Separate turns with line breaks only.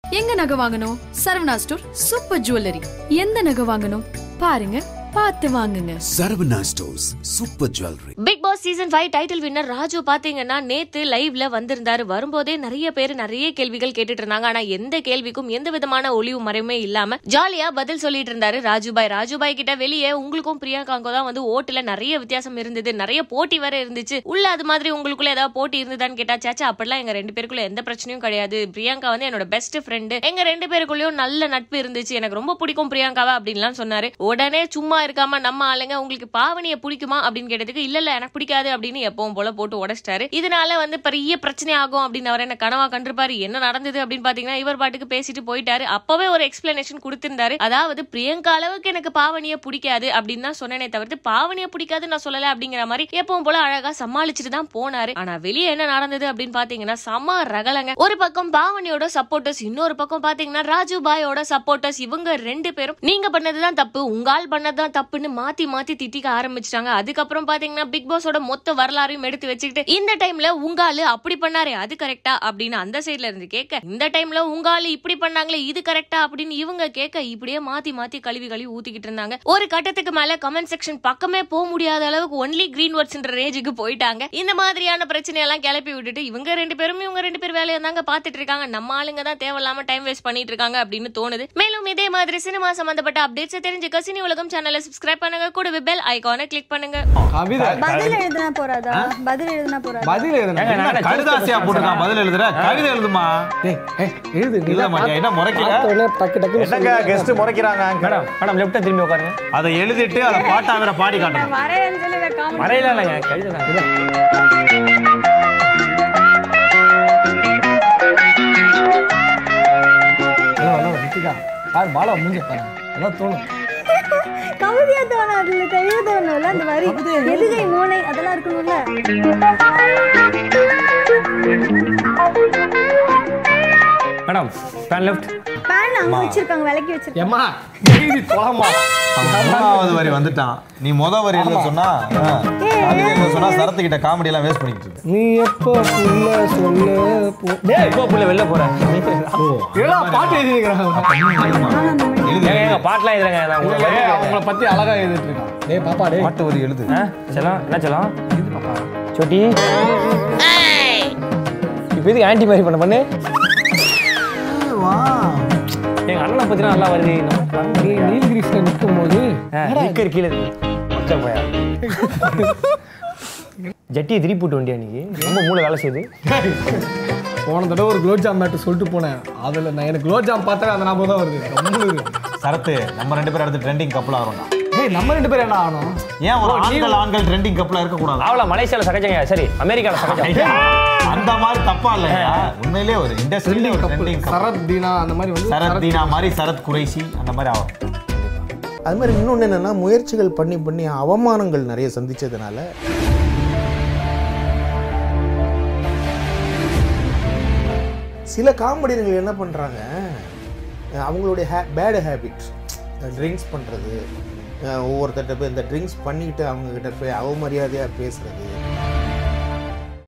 எங்க நகை வாங்கணும்? Saravana store super jewellery. எந்த நகை வாங்கணும் பாருங்க, பார்த்து வாங்குங்க.
Saravana stores super jewellery.
Bigg Boss season 5 title winner Raju பாத்தீங்கன்னா நேத்து லைவ்ல வந்திருந்தாரு. வரும்போதே நிறைய பேர் நிறைய கேள்விகள் கேட்டுட்டு இருந்தாங்க. ஆனா எந்த கேள்விக்கும் எந்த விதமான ஒளிவு மறைமே இல்லாம ஜாலியா பதில் சொல்லிட்டு இருந்தாரு ராஜுபாய் கிட்ட. வெளியே உங்களுக்கும் பிரியங்காவுக்கும் தான் வந்து ஓட்டுல நிறைய வித்தியாசம் இருந்தது, நிறைய போட்டி வேற இருந்துச்சு. உள்ள அது மாதிரி உங்களுக்குள்ள ஏதாவது போட்டி இருந்ததான்னு கேட்டா, சாச்சா அப்படிலாம் எங்க ரெண்டு பேருக்குள்ள எந்த பிரச்சனையும் கிடையாது. பிரியங்கா வந்து என்னோட பெஸ்ட் ஃப்ரெண்டு, எங்க ரெண்டு பேருக்குள்ளயும் நல்ல நட்பு இருந்துச்சு, எனக்கு ரொம்ப பிடிக்கும் பிரியங்காவை அப்படின்லாம் சொன்னாரு. உடனே சும்மா இருக்காம நம்ம ஆளுங்க உங்களுக்கு பாவனியை பிடிக்குமா அப்படின்னு கேட்டதுக்கு இல்ல எனக்கு பிடிக்காது அப்படின்னு எப்பவும் போல போட்டு உடைச்சிட்டாரு. இதனால வந்து பெரிய பிரச்சனை ஆகும் அப்படின்னு அவர் என்ன கனவா கண்டிருப்பாரு. என்ன நடந்தது அப்படின்னு பாத்தீங்கன்னா இவர் பாட்டுக்கு பேசிட்டு போயிட்டாரு. அப்பவே ஒரு எக்ஸ்பிளனேஷன் கொடுத்திருந்தாரு. அதாவது பிரியங்கா அளவுக்கு எனக்கு பாவனியை பிடிக்காது அப்படின்னு தான் சொன்னேனே தவிர்த்து பாவனியை பிடிக்காது நான் சொல்லல அப்படிங்கிற மாதிரி எப்பவும் போல அழகா சமாளிச்சுட்டு தான் போனாரு. ஆனா வெளியே என்ன நடந்தது அப்படின்னு பாத்தீங்கன்னா சம ரகலங்க. ஒரு பக்கம் பாவனியோட சப்போர்ட்டர்ஸ், இன்னொரு பக்கம் பாத்தீங்கன்னா ராஜு பாயோட சப்போர்ட்டர்ஸ். இவங்க ரெண்டு பேரும் நீங்க பண்ணதுதான் தப்பு, உங்கால் பண்ணதுதான் தப்புன்னு மாத்தி மாத்தி திட்டிக்க ஆரம்பிச்சிட்டாங்க. அதுக்கப்புறம் பாத்தீங்கன்னா பிக் பாஸோட மொத்த வரலாறையும் எடுத்து வச்சுக்கிட்டு இந்த டைம்ல உங்காலு அப்படி பண்ணாரு அது கரெக்டா அப்படின்னு அந்த சைட்ல இருந்து கேட்க, இந்த டைம்ல உங்காலு இப்படி பண்ணாங்களே இது கரெக்டா அப்படின்னு இவங்க கேட்க, இப்படியே மாத்தி மாத்தி கழுவி ஊத்திக்கிட்டு இருந்தாங்க. ஒரு கட்டத்துக்கு மேல கமெண்ட் செக்ஷன் பக்கமே போக முடியாத அளவுக்கு ஒன்லி கிரீன் வேர்ட்ஸ்ன்ற ரேஞ்சுக்கு போயிட்டாங்க. இந்த மாதிரியான பிரச்சனை எல்லாம் கிளப்பி விட்டுட்டு இவங்க ரெண்டு பேர் வேலையை தாங்க பாத்துட்டு இருக்காங்க. நம்ம ஆளுங்க தான் தேவையில்லாம டைம் வேஸ்ட் பண்ணிட்டு இருக்காங்க அப்படின்னு தோணுது. மேலும் இதே மாதிரி சினிமா சம்பந்தப்பட்ட அப்டேட்ஸ் தெரிஞ்சுக்க சினி உலகம் சேனலை சப்ஸ்கிரைப் பண்ணுங்க, கூட பெல் ஐகானை கிளிக் பண்ணுங்க.
பதில் எழுதுனா போறாதா? பதில் எழுதுனா
கவிதாசியா போட்டுருக்கான். பதில் எழுதுற கவிதை எழுதுமா?
எழுது.
இல்ல மாட்டியா என்ன முறைக்கிற?
டக்கு டக்கு
என்னங்க கெஸ்ட் முறைக்கிறாங்க.
மேடம் லெஃப்ட் திரும்பி உட்காருங்க.
அதை எழுதிட்டு அதை பாட்டா வேற பாடி காட்டணும்.
வரேன்னு சொல்லி வைக்காம
மறையில இல்லைங்க கவிதை தான். பாலா முடிஞ்ச பாருங்க எல்லாம் தோணும்.
கவிதையா தோணும், அதுல எழுதணும்ல அந்த வரி, எதுகை மோனை அதெல்லாம் இருக்கணும்ல.
மேடம் பேன் லெஃப்ட்
பேன் அங்க வச்சிருக்காங்க, விலக்கி வச்சிருக்காங்க.
ஏம்மா எழுதி போலாமா?
மூணாவது வரி வந்துட்டான். நீ முத வரி எழுத சொன்னா சொன்னா சரத்து கிட்ட காமெடி எல்லாம் வேஸ்ட் பண்ணிட்டு இருக்க.
நீ எப்போ புள்ள சொல்ல போ. டேய் எப்போ புள்ள வெளில போற? ஏடா பாட்டு எழுதிக்கறாங்க. ஏங்க பாட்டலாம் எழுதுறங்க. நான் உங்களை பத்தி அழகா எழுதிட்டு இருக்கேன். டேய் பாப்பா டேய்
பாட்டு வரி எழுது.
செல்லம் என்ன செல்லம்? இது பாப்பா சோட்டி இப்போ இது ஆன்டி மாதிரி பண்ணு. எங்க அண்ணனை பத்தினா நல்லா வருது. நீலகிரிஸ்ல நிற்கும் போது நிற்கிற கீழே மச்சம் போயா ஜட்டியை திருப்பி போட்டு வண்டியா நீங்க ரொம்ப மூளை வேலை செய்யுது. போன தடவை ஒரு குலோப் ஜாம் மேட்டு சொல்லிட்டு போனேன். அதுல நான் எனக்கு குலோப் ஜாம் பார்த்தா அந்த ஞாபகம் தான் வருது.
சரத்து நம்ம ரெண்டு பேரும் அடுத்து ட்ரெண்டிங் கப்பல் ஆகிறோம்.
ஏய் நம்ம ரெண்டு பேரும் என்ன ஆகணும்?
ஏன் ஒரு ஆண்கள் ட்ரெண்டிங் கப்பலா இருக்க கூடாது?
அவள மலேசியால சகஜங்க, சரி அமெரிக்கால சகஜங்க.
அந்த மாதிரி தப்பா இல்லையா? உண்மையிலேயே ஒரு இண்டஸ்ட்ரியில ஒரு ட்ரெண்டிங்
சரத் தீனா அந்த மாதிரி வந்து
சரத் தீனா மாதிரி சரத் குறைஷி அந்த மாதிரி ஆகும்.
அது மாதிரி இன்னொன்று என்னென்னா முயற்சிகள் பண்ணி அவமானங்கள் நிறைய சந்தித்ததுனால சில காமெடியர்கள் என்ன பண்ணுறாங்க, அவங்களுடைய பேட் ஹேபிட்ஸ், ட்ரிங்க்ஸ் பண்ணுறது, ஒவ்வொருத்தட்ட போய் இந்த ட்ரிங்க்ஸ் பண்ணிக்கிட்டு அவங்கக்கிட்ட போய் அவமரியாதையாக பேசுகிறது,